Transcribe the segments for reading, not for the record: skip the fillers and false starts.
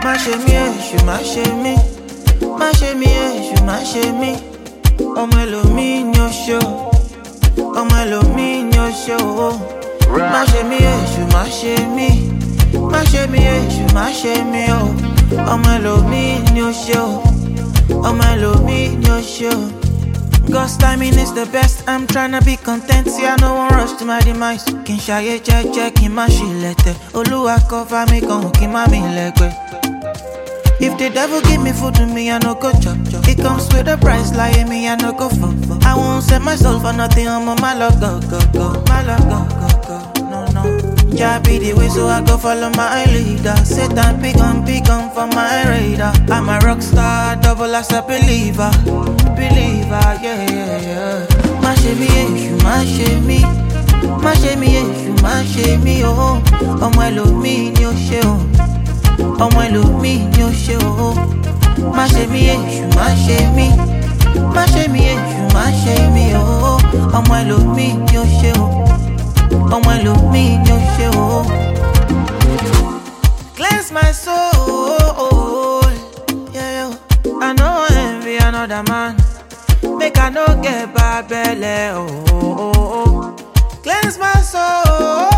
Má ṣe mí èṣù, má ṣe mí. Má ṣe mí èṣù, má ṣe mí. Ọmọ ẹlòmíì ni ó ṣe o. Ọmọ ẹlòmíì ni ó ṣe o. Má ṣe mí èṣù, má ṣe mí. Má ṣe mí èṣù, má ṣe mí o. Ọmọ ẹlòmíì ni ó ṣe o. Ọmọ ẹlòmíì ni ó ṣe o. God's timing is the best, I'm tryna be content. See, I no one rush to my demise. Kin ṣayé jẹ́jẹ́, kin má ṣílẹ̀tẹ̀. Olúwa cover me, kan kin má mi lẹ́gbẹ́. If the devil give me food to me, I no go chop chop. It comes with a price, like me, I no go fuck. I won't set my soul for nothing, I'm on my love, go, go, go. My love, go, go, go, no, no. Jah be the way, so I go follow my leader. Satan pick on for my radar. I'm a rock star, double as a believer. Believer, yeah, yeah, yeah. Má ṣe mí èṣù, má ṣe mí. Má ṣe mí èṣù, má ṣe mí, oh. Ọmọ ẹlòmíì ni ó ṣe o. Ọmọ ẹlòmíì ni ó ṣe o. Má ṣe mí èṣù, má ṣe mí. Má ṣe mí èṣù, má ṣe mí, oh. Ọmọ ẹlòmíì ni ó ṣe o. Ọmọ ẹlòmíì ni ó ṣe o. Cleanse my soul, yeah, yeah. I no envy another man. Make I no get bad belly, oh. Cleanse my soul,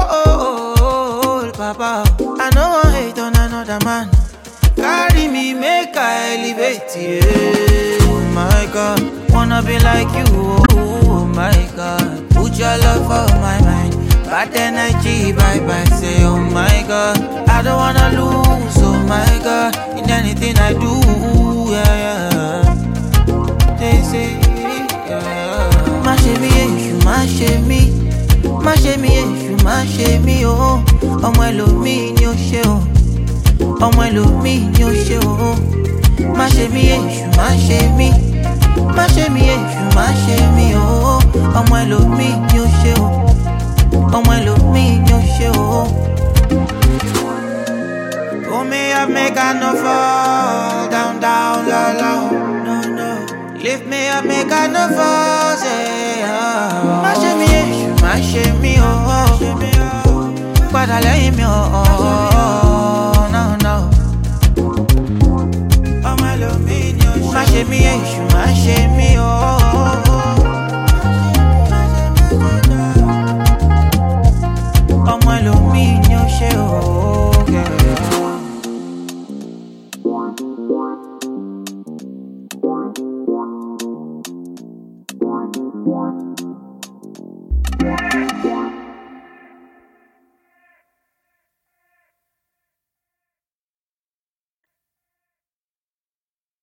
Papa. I no want hate on another man. Carry me, make I elevate, yeah. Oh my God, wanna be like you, oh my God. Put your love for my mind. Bad energy, bye-bye, say oh my God. I don't wanna lose, oh my God. In anything I do, yeah, yeah. They say, yeah. Má ṣe mí èṣù, má ṣe mí. Má ṣe mí èṣù, má ṣe mí, oh. Ọmọ ẹlòmíì ni ó ṣe o. Ọmọ ẹlòmíì ni ó ṣe o. Má ṣe mí èṣù, má ṣe mí. Má ṣe mí èṣù, má ṣe mí, oh. Ọmọ ẹlòmíì ni ó ṣe o. Ọmọ ẹlòmíì ni ó ṣe o. Pull me up, make I no fall down, down, low, low. No, no. Lift me up, make I no fall, say, oh. Má ṣe mí èṣù, má ṣe mí, oh. Padà lẹ́yìn mi, oh, no, no. Ọmọ ẹlòmíì ni ó ṣe. Má ṣe mí èṣù, má ṣe mí.